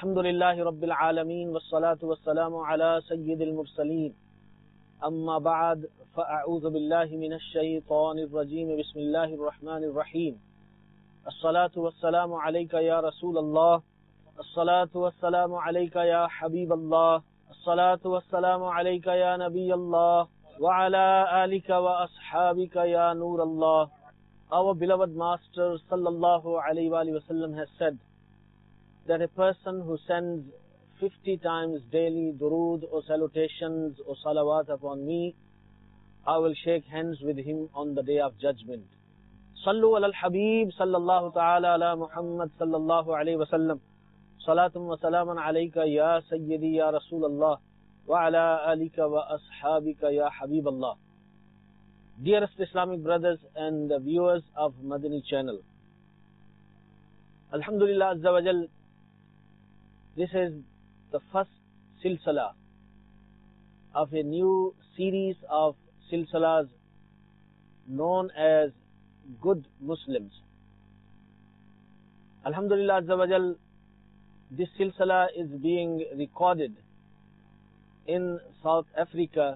Alhamdulillahi Rabbil Alameen, wassalatu wassalamu ala Sayyidil Mursaleen. Amma ba'd, fa'a'udhu billahi minash shaytanir rajeem, bismillahir rahmanir rahim. As-salatu wassalamu alayka ya Rasulallah, as-salatu wassalamu alayka ya Habiballah, as-salatu wassalamu alayka ya Nabiyallah, wa ala alika wa ashabika ya Nurallah. Our beloved Master sallallahu alayhi wa sallam has said that a person who sends 50 times daily durood or salutations or salawat upon me, I will shake hands with him on the day of judgment. Sallu ala al-Habib sallallahu ta'ala ala Muhammad sallallahu alayhi wa sallam. Salatum wa salaman alayka ya Sayyidi ya Rasulallah wa ala alika wa ashabika ya Habiballah. Dearest Islamic brothers and viewers of Madani channel, Alhamdulillah Azza wa Jal, this is the first silsila of a new series of silsilas known as Good Muslims. Alhamdulillah Azza wa Jal, this silsila is being recorded in South Africa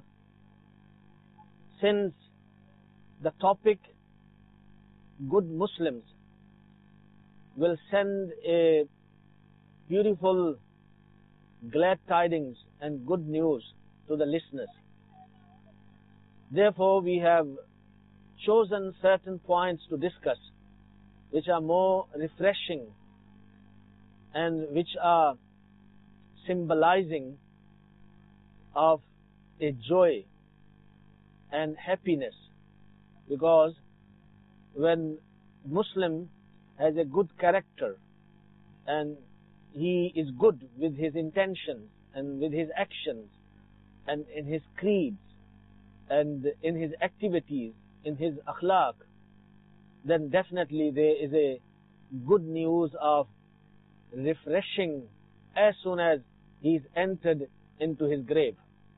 since the topic Good Muslims will send a beautiful glad tidings and good news to the listeners. Therefore, we have chosen certain points to discuss which are more refreshing and which are symbolizing of a joy and happiness, because when Muslim has a good character and he is good with his intentions and with his actions and in his creeds and in his activities, in his akhlaq, then definitely there is a good news of refreshing as soon as he is entered into his grave.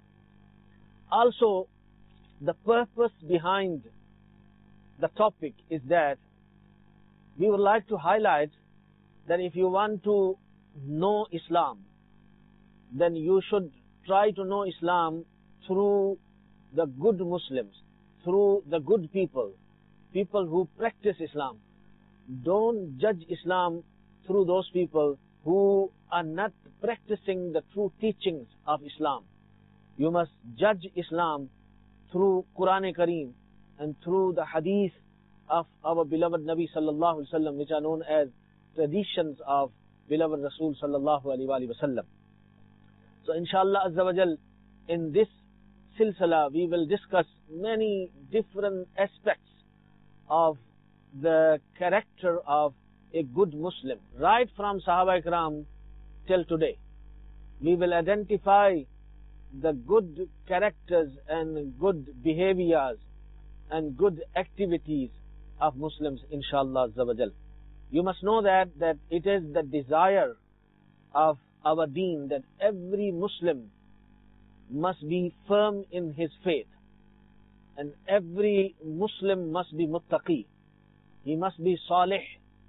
Also, the purpose behind the topic is that we would like to highlight that if you want to know Islam, then you should try to know Islam through the good Muslims, through the good people, people who practice Islam. Don't judge Islam through those people who are not practicing the true teachings of Islam. You must judge Islam through Quran-e-Kareem and through the hadith of our beloved Nabi sallallahu alaihi wasallam, which are known as traditions of beloved Rasul sallallahu alaihi wasallam. So inshallah Azza wa Jal, in this silsila we will discuss many different aspects of the character of a good Muslim, right from Sahaba Ikram till today. We will identify the good characters and good behaviors and good activities of Muslims, inshallah Azza wa Jal. You must know that it is the desire of our deen that every Muslim must be firm in his faith, and every Muslim must be muttaqi. He must be salih.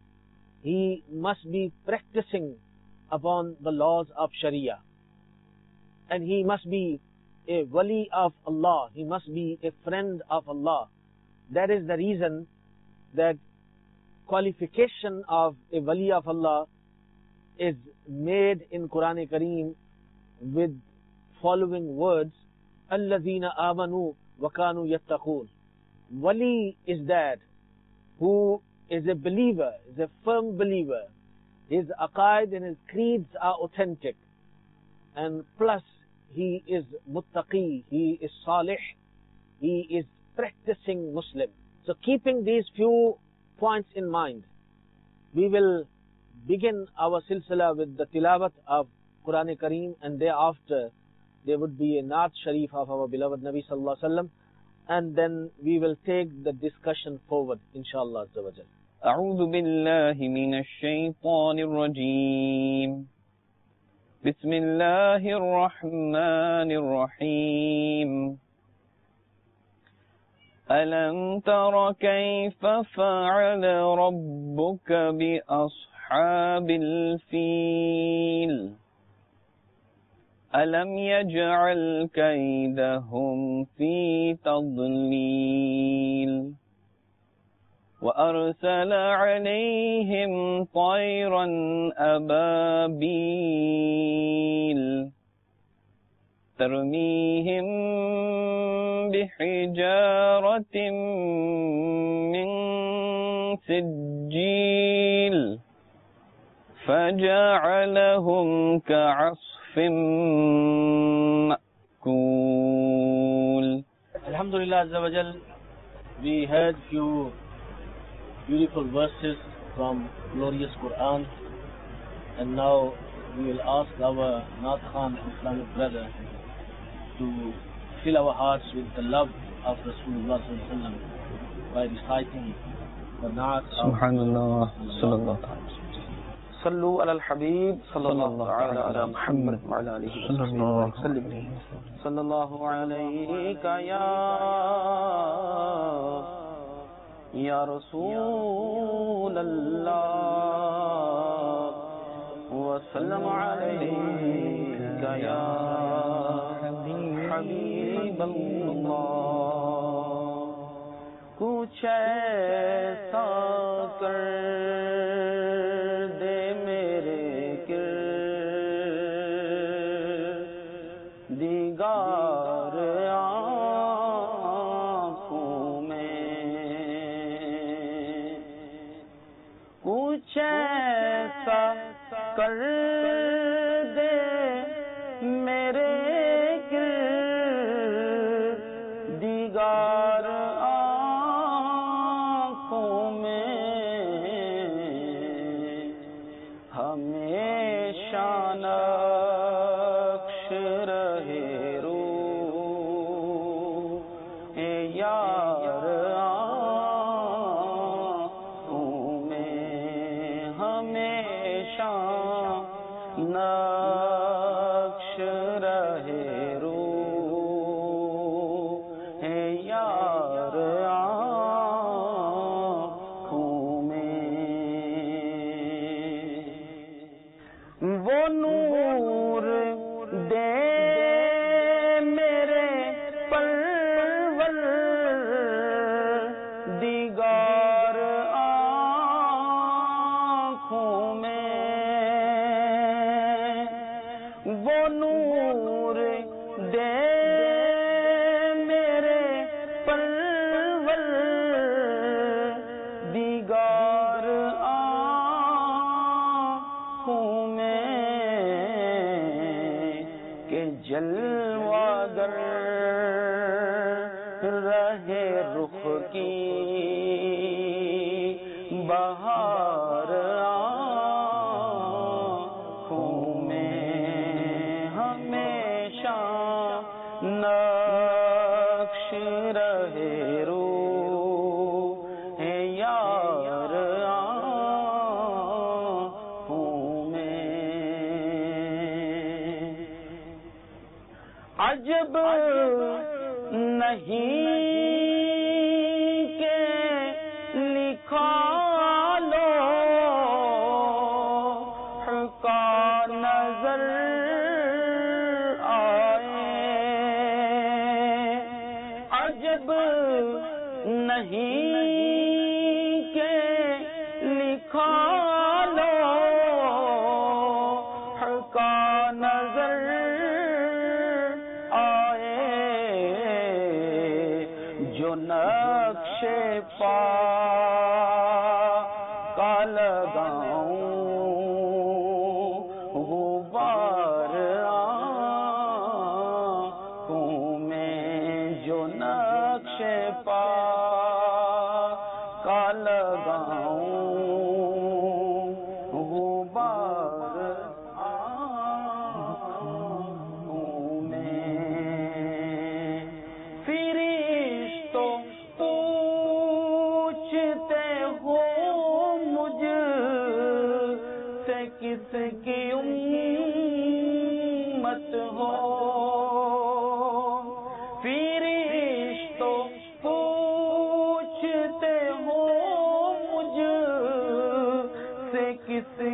He must be practicing upon the laws of Sharia, and he must be a wali of Allah. He must be a friend of Allah. That is the reason that qualification of a wali of Allah is made in Quran-e-Kareem with following words: Alladhina amanu wa kanu yattaqoon. Wali is that who is a believer, is a firm believer. His aqaid and his creeds are authentic, and plus he is muttaqi, he is salih, he is practicing Muslim. So keeping these few points in mind, we will begin our silsila with the tilawat of Quran-e-Kareem, and thereafter there would be a Naat Sharif of our beloved Nabi sallallahu alaihi wasallam, and then we will take the discussion forward, inshallah Azza wa Jal. أعوذ بالله من الشيطان الرجيم. بسم الله الرحمن الرحيم. ألم تر كيف فعل ربك بأصحاب أصحاب الفيل ألم يجعل كيدهم في تضليل وأرسل عليهم طيرا أبابيل ترميهم بحجارة من سجيل فجعلهم كعصف مأكول. Alhamdulillah Azza wa Jal, we heard few beautiful verses from glorious Quran, and now we will ask our Naat Khan Islamic brother to fill our hearts with the love of Rasulullah sallallahu alaihi wasallam by reciting the Naat of Subhanallah, sallallahu alaihi wasallam. صلوا على الحبيب صلى الله تعالى على محمد وعلى آله وسلم. صلى الله عليك يا رسول الله وسلم عليك يا حبيب الله. کچھ ایسا کر کر دے میرے دیگر آنکھوں میں ہمیشہ نقش رہے روح اے یار آنکھوں میں ہمیشہ نقش رہے روح ہے یار آنکھوں میں. وہ نور دے میرے پروردگار آنکھوں میں. وہ نور دے میرے پروردگار آنکھوں میں کہ جلوہ گر رہے رخ کی بہار نقش رہے روح ہے یار آنکھوں میں. عجب نہیں کہ لکھا لو کا نظر نہیں کہ لکھا لو کا نظر آئے جو نقش پا کا لگاؤں غبار آنکھوں میں جو نقش پا کا لگاؤں غبار آنکھوں میں. فرشتوں پوچھتے ہو مجھ سے کس کی امت ہو. فرشتوں پوچھتے ہو مجھ سے کس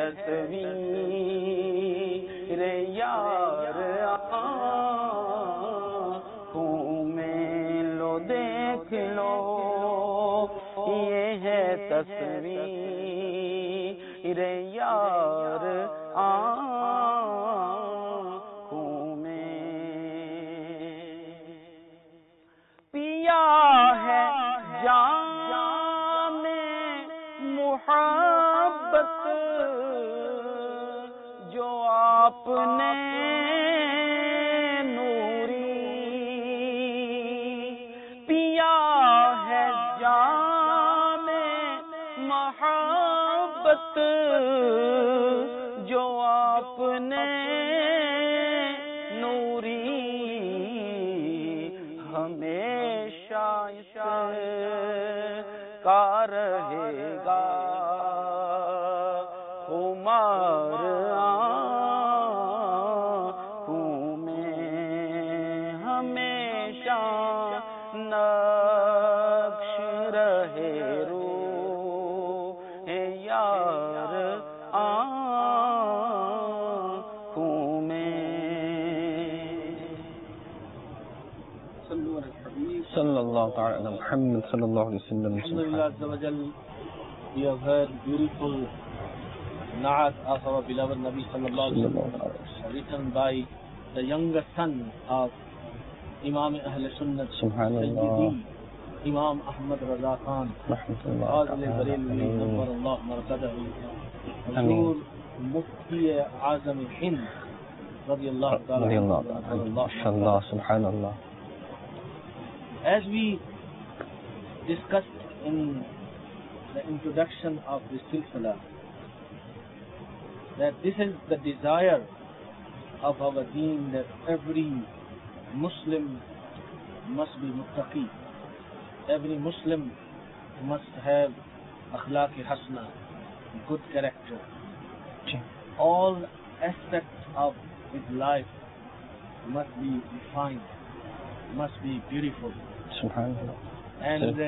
تصویر یار آنکھوں میں لو دیکھ لو یہ ہے تصویر یار آنکھوں میں پیا ہے جام محبت جو آپ نے نوری پیا ہے جام محبت جو آپ نے نوری ہمیشہ اس کا رہے گا خمار آنکھوں میں ہمیشہ نقش رہے روح یار آنکھوں میں صلی اللہ تعالی علی محمد صلی اللہ علیہ وسلم. Alhamdulillah Azza wa Jal, we have heard beautiful Na'at of our beloved Nabi sallallahu alaihi wasallam, written by the younger son of Imam Ahl Sunnat, Sayyidi Imam Ahmad Raza Khan, Fazil Barelvi, Nawwar Allah Marqadahu, Huzur Mufti Azam Hind, radiyallahu ta'ala, MashaAllah, subhanallah. As we discussed in the introduction of this silsila, that this is the desire of our deen, that every Muslim must be muttaqi, every Muslim must have akhlaq-i hasna, good character. All aspects of his life must be refined, must be beautiful. Subhanallah. And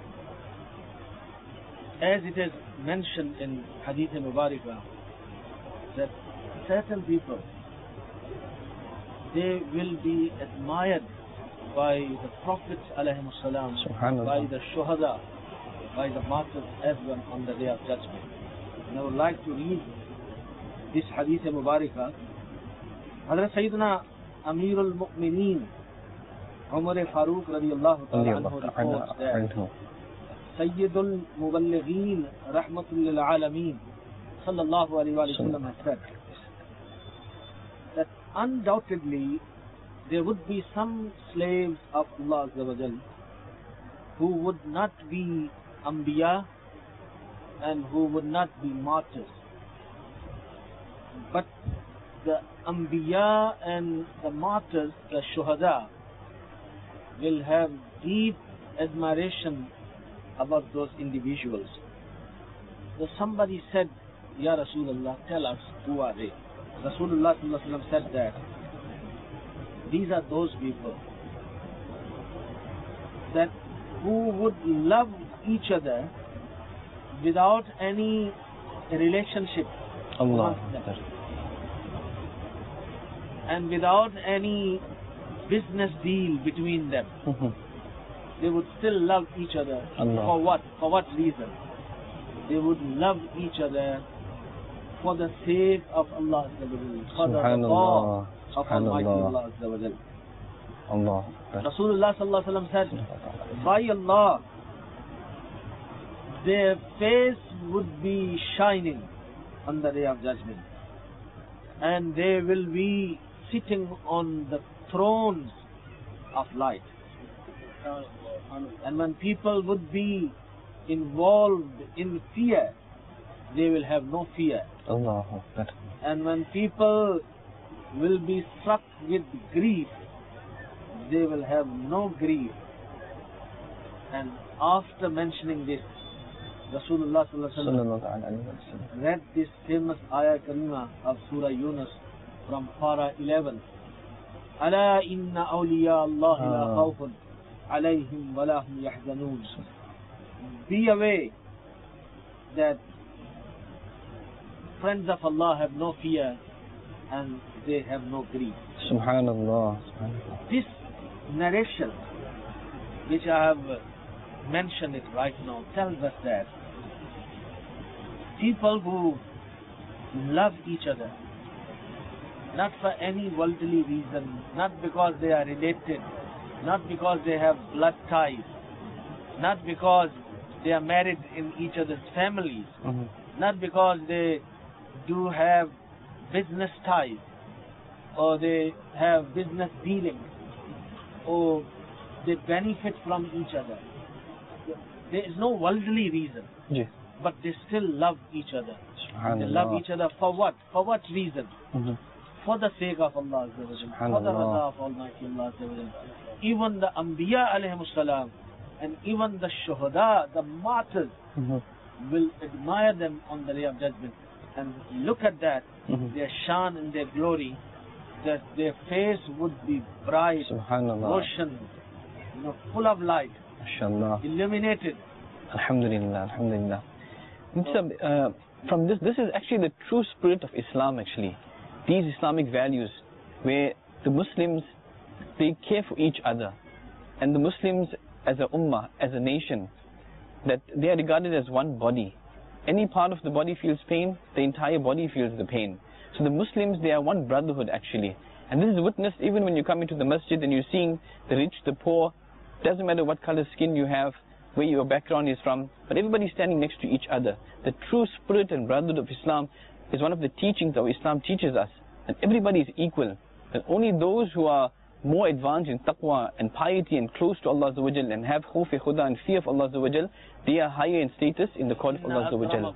as it is mentioned in Hadith Mubarakah, that certain people, they will be admired by the Prophets alayhimus salam, by the Shuhada, by the martyrs as well on the Day of Judgment. And I would like to read this Hadith Mubarakah. Hazrat Sayyidina Amir al-Mu'mineen Umar Farooq radiyallahu ta'ala anhu reports that Sayyidul Muballighin Rahmatul lil Alameen sallallahu alayhi wa sallam has said that undoubtedly there would be some slaves of Allah Azza wa Jal who would not be Anbiya and who would not be martyrs. But the Anbiya and the martyrs, the Shuhada, will have deep admiration about those individuals. So somebody said, Ya Rasulullah, tell us who are they? Rasulullah sallallahu alaihi wasallam said that these are those people that who would love each other without any relationship amongst them, and without any business deal between them. They would still love each other. For what? For what reason? They would love each other for the sake of Allah Azza wa Jal, for the law of Almighty Allah Azza wa Jal. Rasulullah sallallahu alaihi wasallam said, by Allah, their face would be shining on the Day of Judgment, and they will be sitting on the thrones of light. And when people would be involved in fear, they will have no fear. And when people will be struck with grief, they will have no grief. And after mentioning this, Rasulullah sallallahu alaihi wasallam read this famous ayah karima of Surah Yunus from Para 11. Ala inna awliya Allah la khawfun alayhim wa la hum yahzanun. Be aware that friends of Allah have no fear and they have no greed. Subhanallah. This narration, which I have mentioned it right now, tells us that people who love each other, not for any worldly reason, not because they are related, not because they have blood ties, not because they are married in each other's families, not because they do have business ties, or they have business dealings, or they benefit from each other. There is no worldly reason, Yes. but they still love each other. They Subhanallah. love each other for what? For what reason? For the sake of Allah, for the rida of Almighty Allah. Even the Anbiya alayhimus salam, and even the Shuhada, the martyrs, will admire them on the day of judgment. And look at that, their shan and their glory, that their face would be bright, Subhanallah. ocean, full of light, MashaAllah. illuminated. Alhamdulillah. Alhamdulillah. From this is actually the true spirit of Islam actually. These Islamic values where the Muslims, they care for each other. And the Muslims as a ummah, as a nation, that they are regarded as one body. Any part of the body feels pain, the entire body feels the pain. So the Muslims, they are one brotherhood actually. And this is witnessed even when you come into the masjid and you're seeing the rich, the poor. Doesn't matter what color skin you have, where your background is from, but everybody's standing next to each other. The true spirit and brotherhood of Islam is one of the teachings that Islam teaches us. And everybody is equal. And only those who are more advanced in taqwa and piety and close to Allah Azza wa Jal and have khawf khuda and fear of Allah Azza wa Jal, they are higher in status in the court of Allah Azza wa Jal.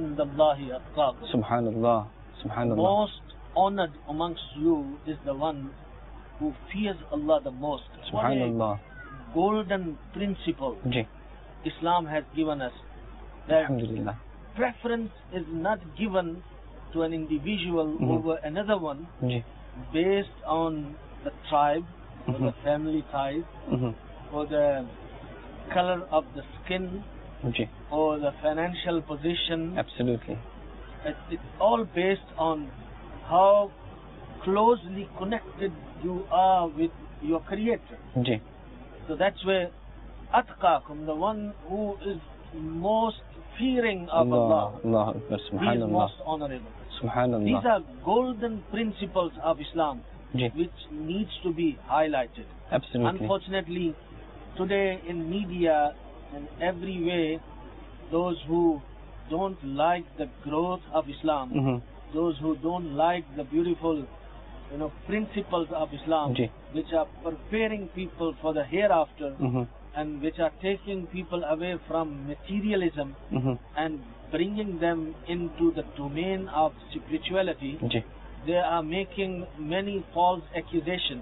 Subhanallah. Subhanallah. Most honored amongst you is the one who fears Allah the most. Subhanallah. Golden principle Ji. Islam has given us, that Alhamdulillah. preference is not given to an individual over another one Ji. based on the tribe or the family ties or the color of the skin Ji. or the financial position. Absolutely. It's all based on how closely connected you are with your Creator. Ji. So that's where atqakum, the one who is most fearing of Allah, Allah Akbar. he is Subhanallah. most honorable. Subhanallah. These are golden principles of Islam Ji. which needs to be highlighted. Absolutely. Unfortunately, today in media and every way, those who don't like the growth of Islam, those who don't like the beautiful principles of Islam, Ji. which are preparing people for the hereafter, and which are taking people away from materialism and bringing them into the domain of spirituality, Ji. they are making many false accusations.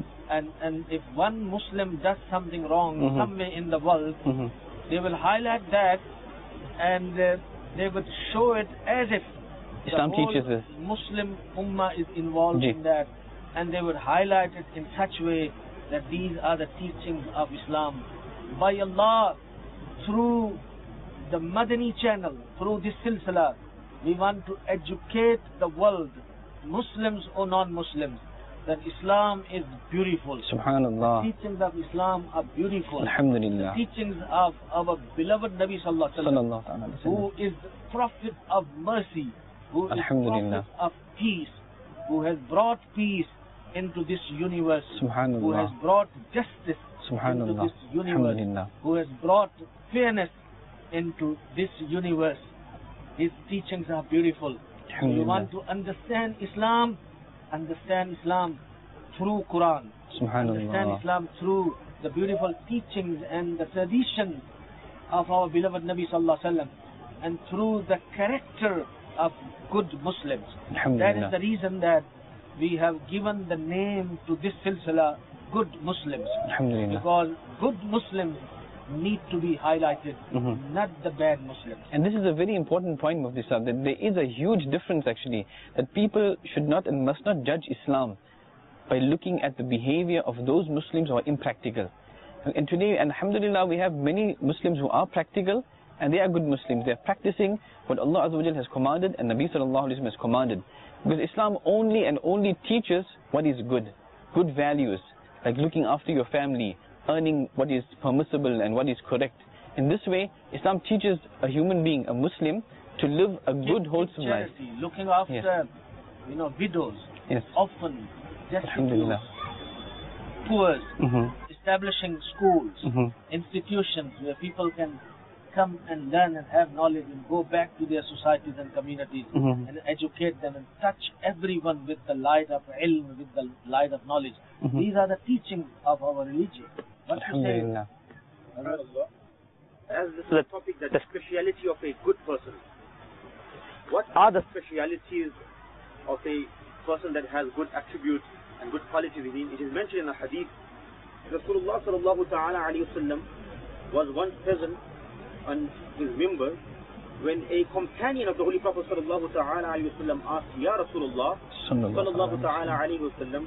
And if one Muslim does something wrong somewhere in the world, they will highlight that and they would show it as if Islam the whole teaches this. Muslim Ummah is involved Ji. in that, and they would highlight it in such way that these are the teachings of Islam. By Allah, through the Madani channel, through this silsila, we want to educate the world, Muslims or non-Muslims, that Islam is beautiful. Subhanallah. The teachings of Islam are beautiful. Alhamdulillah. The teachings of our beloved Nabi Sallallahu Alaihi Wasallam, Sallallahu Alaihi who Wasallam. is prophet of mercy, who is Alhamdulillah. prophet of peace, who has brought peace into this universe, who has Subhanallah. brought justice into Subhanallah. this universe, Alhamdulillah. who has brought fairness into this universe. His teachings are beautiful. So you want to understand Islam through Quran. Understand Subhanallah. Islam through the beautiful teachings and the traditions of our beloved Nabi Sallallahu Alaihi Wasallam, and through the character of good Muslims. That is Alhamdulillah. the reason that we have given the name to this silsila, Good Muslims. Alhamdulillah. Because good Muslims need to be highlighted, not the bad Muslims. And this is a very important point, Mufti Sahib, that there is a huge difference actually, that people should not and must not judge Islam by looking at the behavior of those Muslims who are impractical. And today, alhamdulillah, we have many Muslims who are practical and they are good Muslims. They are practicing what Allah Azza wa Jal has commanded and Nabi Sallallahu Alaihi Wasallam has commanded. Because Islam only and only teaches what is good values, like looking after your family, earning what is permissible and what is correct. In this way, Islam teaches a human being, a Muslim, to live a good, wholesome life. Looking after, widows, orphans, destitute, poor, establishing schools, institutions where people can come and learn and have knowledge and go back to their societies and communities and educate them and touch everyone with the light of ilm, with the light of knowledge. These are the teachings of our religion. What to say? As this is a topic, that the speciality of a good person. What are the specialities of a person that has good attributes and good qualities within? It is mentioned in a hadith. Rasulullah sallallahu ta'ala alayhi wa sallam was once present on his mimbar when a companion of the Holy Prophet sallallahu ta'ala alayhi wa sallam asked, Ya Rasulullah sallallahu ta'ala alayhi wa sallam,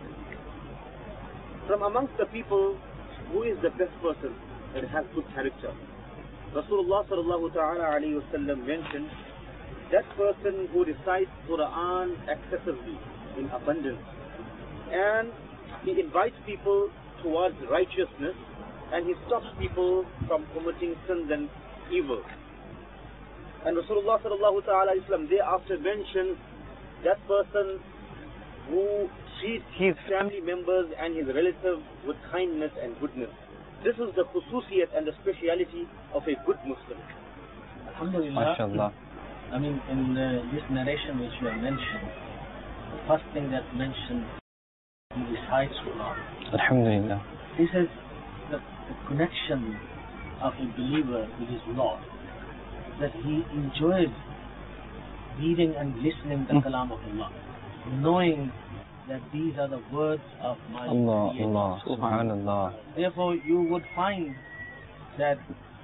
from amongst the people, who is the best person that has good character? Rasulullah sallallahu ta'ala alayhi wa sallam mentioned, that person who recites Quran excessively, in abundance, and he invites people towards righteousness, and he stops people from committing sins and evil. And Rasulullah sallallahu ta'ala alayhi wa sallam thereafter mentioned that person who treats his family members and his relatives with kindness and goodness. This is the khususiyat and the speciality of a good Muslim. Alhamdulillah. MashaAllah. I mean, in this narration which you have mentioned, the first thing that mentioned, he recites Quran. Alhamdulillah. This is the connection of a believer with his Lord, that he enjoys reading and listening to the Kalam of Allah, knowing that these are the words of my Creator. Allah, Subhanallah. Therefore, you would find that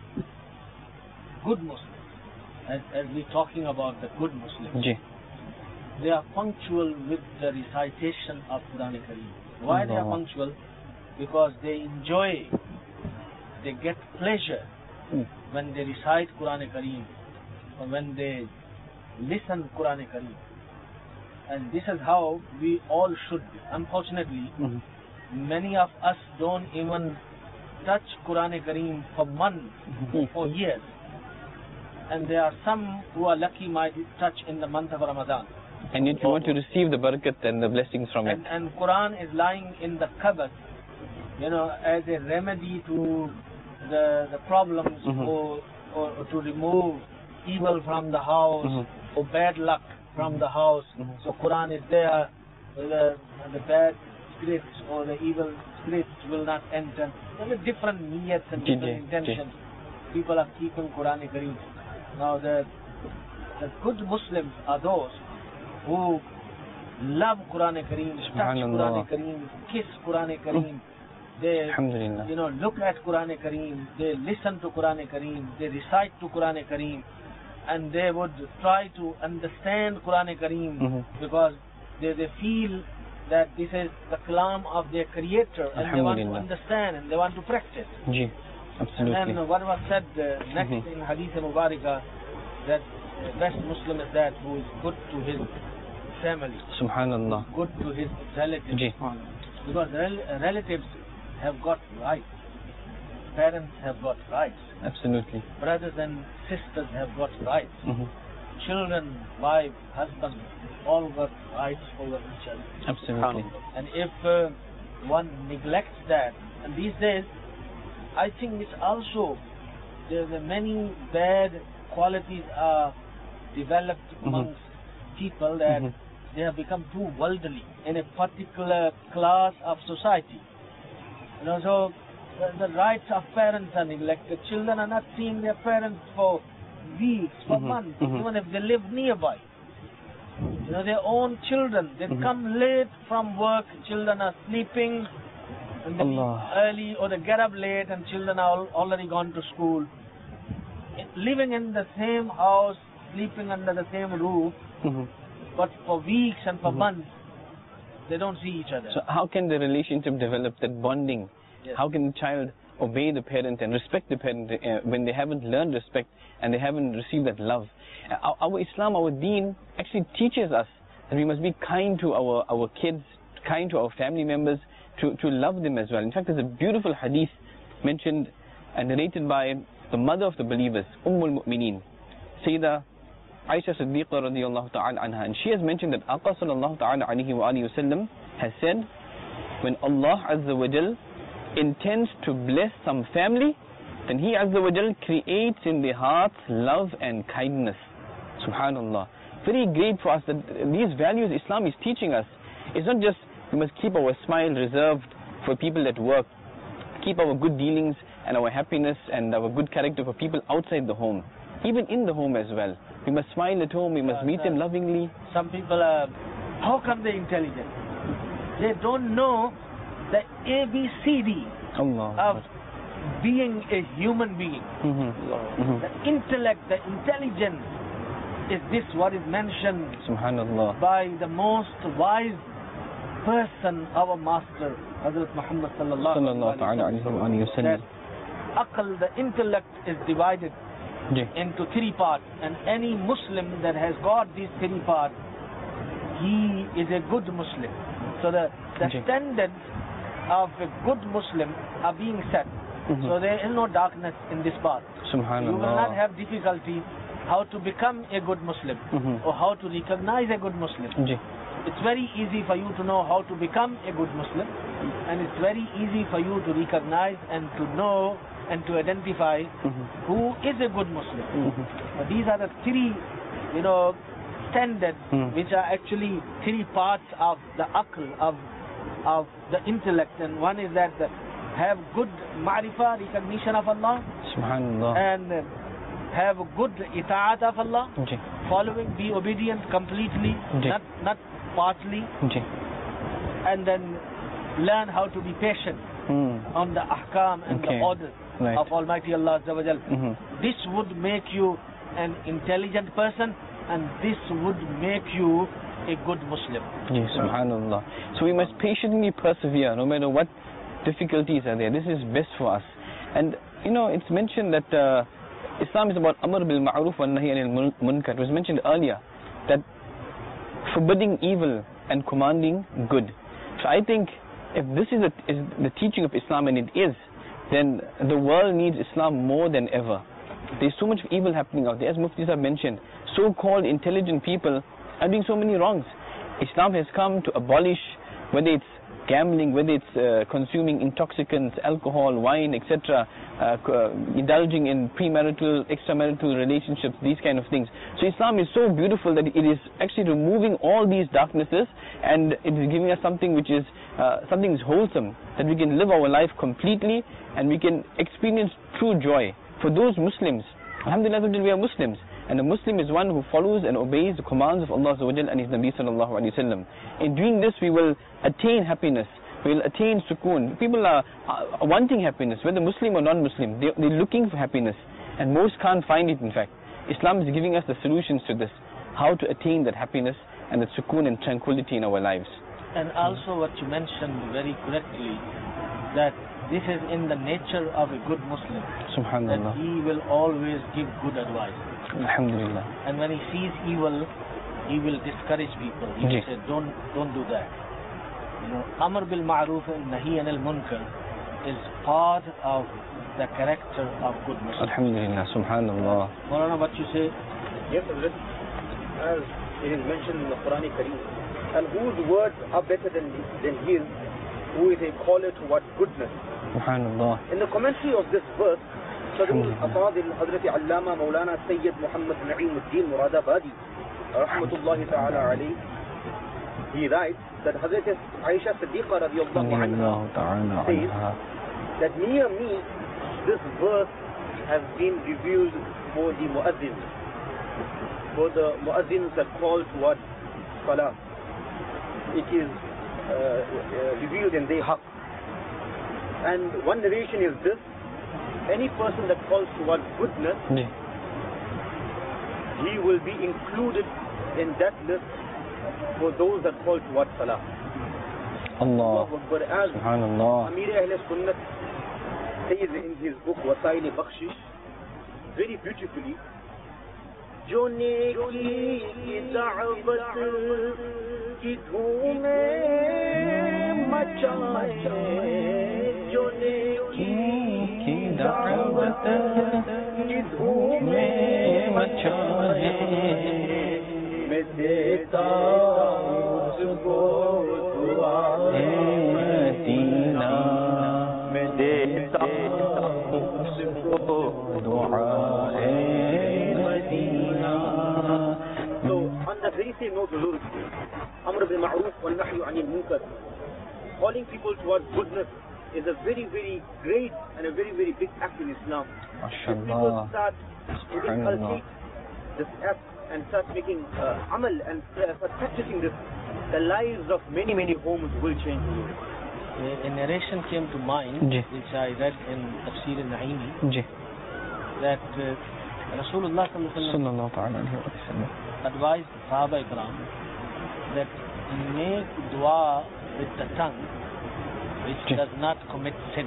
good Muslims, as we're talking about the good Muslims, they are punctual with the recitation of Quran Kareem. Why they are punctual? Because they enjoy, they get pleasure when they recite Quran Kareem or when they listen Quran Kareem. And this is how we all should be. Unfortunately, many of us don't even touch Quran Kareem for months, for years. And there are some who are lucky might touch in the month of Ramadan. And yet you want to receive the barakat and the blessings from it. And Quran is lying in the cupboard, as a remedy to the problems or to remove evil from the house or bad luck from the house. So Quran is there, the bad spirits or the evil spirits will not enter. There are different niyats and different intentions. People are keeping Quran Kareem. Now the good Muslims are those who love Quran Kareem, touch Quran Kareem, kiss Quran Kareem. They look at Quran Kareem, they listen to Quran Kareem, they recite to Quran Kareem, and they would try to understand Quran Kareem because they feel that this is the kalam of their Creator, and they want to understand and they want to practice. Absolutely. And then what was said next in Hadith Mubarakah, that the best Muslim is that who is good to his family, Subhanallah, good to his relatives, because relatives have got rights, parents have got rights, absolutely, brothers and sisters have got rights, children, wife, husband, all got rights over each other. Absolutely. And if one neglects that, and these days I think it's also there are many bad qualities are developed amongst people, that they have become too worldly in a particular class of society. So the rights of parents are neglected. Children are not seeing their parents for weeks, for months, even if they live nearby. Their own children, they come late from work, children are sleeping, and they leave early, or they get up late and children are already gone to school. Living in the same house, sleeping under the same roof, but for weeks and for months, they don't see each other. So how can the relationship develop, that bonding? How can the child obey the parent and respect the parent when they haven't learned respect and they haven't received that love. Our Islam, our deen actually teaches us that we must be kind to our kids, kind to our family members, to love them as well. In fact, there's a beautiful hadith mentioned and narrated by the mother of the believers, Ummul Mu'mineen, Sayyidah Aisha Siddiqa radiyallahu ta'ala anha, and she has mentioned that Aqa sallallahu ta'ala alayhi wa alihi wasallam has said, when Allah Azza wa Jal intends to bless some family, then He Azza wa Jal creates in their hearts love and kindness. Subhanallah. Very great for us that these values Islam is teaching us. It's not just we must keep our smile reserved for people at work, keep our good dealings and our happiness and our good character for people outside the home, even in the home as well. We must smile at home, we must meet them lovingly. Some people are, how come they're intelligent? They don't know the ABCD of being a human being. The intellect, the intelligence is this what is mentioned Subhanallah. by the most wise person, our master, Hazrat Muhammad sallallahu alaihi wasallam. Aql, the intellect, is divided into three parts, and any Muslim that has got these three parts, he is a good Muslim. So the standards of a good Muslim are being set. So there is no darkness in this path. Subhanallah. You will not have difficulty how to become a good Muslim or how to recognize a good Muslim. It's very easy for you to know how to become a good Muslim, and it's very easy for you to recognize and to know and to identify who is a good Muslim. But these are the three, standards which are actually three parts of the aql, of the intellect. And one is that have good ma'rifah, recognition of Allah, Subhanallah, and have good ita'at of Allah, following, be obedient completely, not partly, and then learn how to be patient on the ahkam and the orders of Almighty Allah Azza wa Jal. This would make you an intelligent person, and this would make you a good Muslim. Subhanallah. So we must patiently persevere no matter what difficulties are there. This is best for us. And it's mentioned that Islam is about Amr bil Ma'ruf wa Nahy anil Munkar. It was mentioned earlier that forbidding evil and commanding good. So I think if this is the teaching of Islam, and it is, then the world needs Islam more than ever. There's so much evil happening out there. As Muftis have mentioned, so-called intelligent people are doing so many wrongs. Islam has come to abolish, whether it's gambling, whether it's consuming intoxicants, alcohol, wine, etc., indulging in premarital, extramarital relationships, these kind of things. So Islam is so beautiful that it is actually removing all these darknesses, and it is giving us something which is something is wholesome, that we can live our life completely and we can experience true joy. For those Muslims, alhamdulillah, we are Muslims, and a Muslim is one who follows and obeys the commands of Allah and His Nabi sallallahu alaihi wasallam. In doing this, we will attain happiness, we will attain sukoon. People are wanting happiness, whether Muslim or non-Muslim. They're looking for happiness, and most can't find it. In fact, Islam is giving us the solutions to this, how to attain that happiness and that sukoon and tranquility in our lives. And also what you mentioned very correctly, that this is in the nature of a good Muslim, Subhanallah, that he will always give good advice. Alhamdulillah. And when he sees evil, he will discourage people. He will say, don't do that. Amr bil Ma'ruf and Nahy anil Munkar is part of the character of good Muslims. Alhamdulillah, Subhanallah. Maulana, what you say? Yes, as it is mentioned in the Quran Kareem, and whose words are better than his, who is a caller toward goodness. Subhanallah. In the commentary of this verse, Sadrul Afadil Hazrat Allama Maulana Sayyid Muhammad Na'imuddin Muradabadi Rahmatullahi Ta'ala alayhi, he writes that Hazrat Aisha Siddiqa radiyallahu anha says that near me this verse has been revealed for the muazzins, for the muazzins that call towards salah. It is revealed in their haqq. And one narration is this: any person that calls towards goodness, he will be included in that list for those that call towards salah. Allah. As Subhanallah. Amir Ahl Sunnat says in his book Wasail Bakhshish very beautifully, जो नेकी की दावत की धूम मचाए, जो नेकी की दावत की धूम मचाए, मैं देता उसको दुआए मदीना, मैं देता उसको दुआए Medina. So on the very same note, Amr bil Ma'ruf wa Nahy anil Munkar, calling people towards goodness is a very, very great and a very, very big act in Islam. If people start inculcating this act and start making amal and start practicing this, the lives of many, many homes will change. A narration came to mind, which I read in Tafsir al-Naimi, that Rasulullah advised Sahaba Ikram that make dua with the tongue which does not commit sin.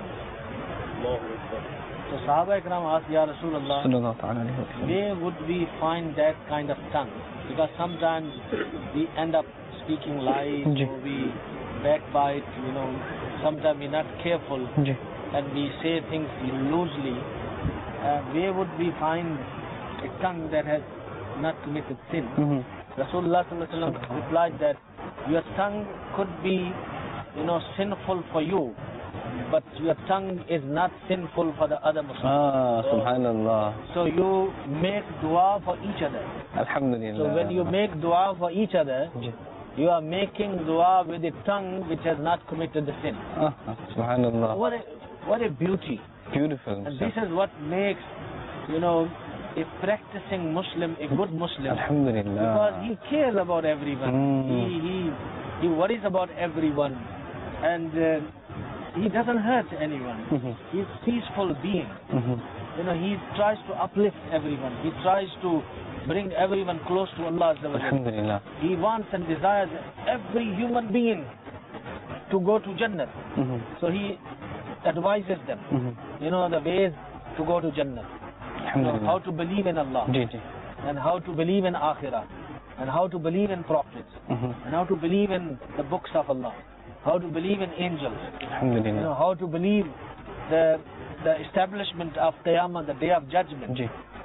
So Sahaba Ikram asked, Ya Rasulullah, where would we find that kind of tongue? Because sometimes we end up speaking lies, or we backbite, sometimes we're not careful and we say things loosely. Where would we find a tongue that has not committed sin? Rasulullah replied that your tongue could be, sinful for you, but your tongue is not sinful for the other Muslims. Subhanallah. So you make dua for each other. Alhamdulillah. So when you make dua for each other, you are making dua with a tongue which has not committed the sin. Subhanallah. What a beauty. Beautiful. And this is what makes, a practicing Muslim a good Muslim. Alhamdulillah. Because he cares about everyone. He worries about everyone. And he doesn't hurt anyone. He's a peaceful being. He tries to uplift everyone. He tries to bring everyone close to Allah. Alhamdulillah. He wants and desires every human being to go to Jannah. So he advises them, the ways to go to Jannah. How to believe in Allah, and how to believe in Akhirah, and how to believe in prophets, and how to believe in the books of Allah, how to believe in angels, how to believe the establishment of Qiyamah, the day of judgment,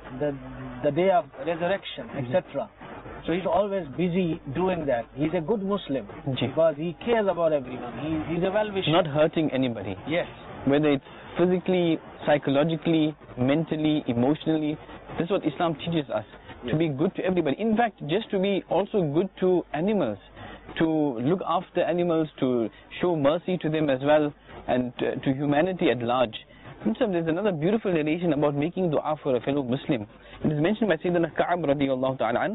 the day of resurrection, etc. So he's always busy doing that. He's a good Muslim because he cares about everyone. He's a well-wisher. Not hurting anybody. Yes. Whether it's physically, psychologically, mentally, emotionally. This is what Islam teaches us. To be good to everybody. In fact, just to be also good to animals. To look after animals, to show mercy to them as well, and to humanity at large. There's another beautiful narration about making dua for a fellow Muslim. It is mentioned by Sayyidina Ka'ab radiallahu ta'ala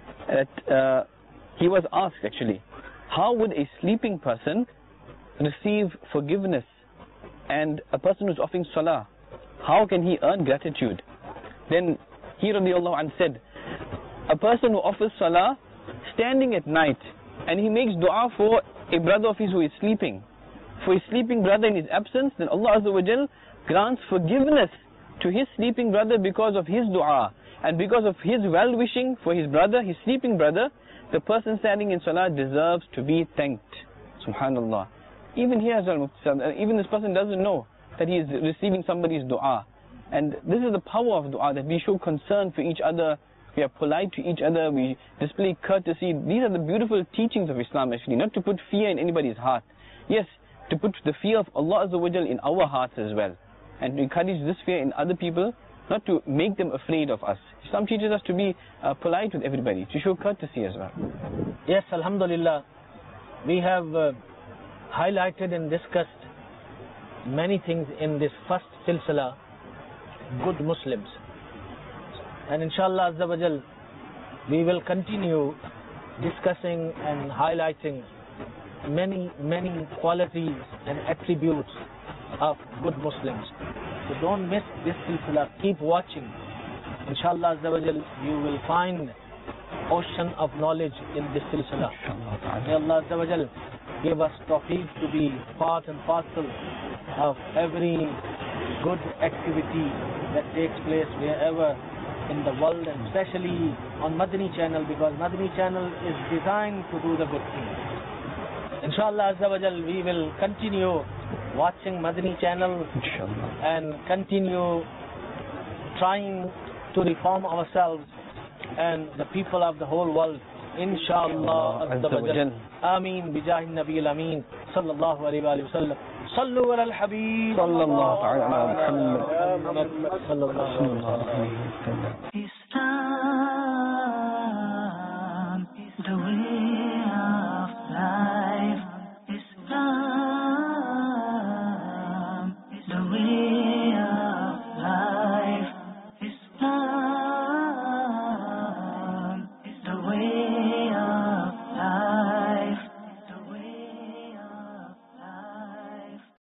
that he was asked actually, how would a sleeping person receive forgiveness? And a person who's offering salah, how can he earn gratitude? Then he radiallahu anhu said, a person who offers salah standing at night and he makes dua for a brother of his who is sleeping, for his sleeping brother in his absence, then Allah Azza wa Jal grants forgiveness to his sleeping brother because of his dua and because of his well-wishing for his brother, his sleeping brother. The person standing in salah deserves to be thanked. Subhanallah. Even here as well, even this person doesn't know that he is receiving somebody's dua. And this is the power of dua, that we show concern for each other, we are polite to each other, we display courtesy. These are the beautiful teachings of Islam actually, not to put fear in anybody's heart. Yes, to put the fear of Allah Azza wa Jal in our hearts as well. And to encourage this fear in other people, not to make them afraid of us. Islam teaches us to be polite with everybody, to show courtesy as well. Yes, Alhamdulillah. We have highlighted and discussed many things in this first silsila, good Muslims. And inshallah Azza wa Jal, we will continue discussing and highlighting many qualities and attributes of good Muslims. So don't miss this silsila, keep watching. Inshallah Azza wa Jal, you will find ocean of knowledge in this silsila. May Allah Azza wa Jal give us tawfiq to be part and parcel of every good activity that takes place wherever in the world, and especially on Madani channel, because Madani channel is designed to do the good thing. Inshallah Azza wa Jal, we will continue watching Madani channel and continue trying to reform ourselves and the people of the whole world. Inshallah Azza wa Jal. Ameen bijahi Nabi al-Ameen sallallahu alayhi wa sallam. Sallu ala al-Habib sallallahu ala Muhammad sallallahu alayhi wa sallam.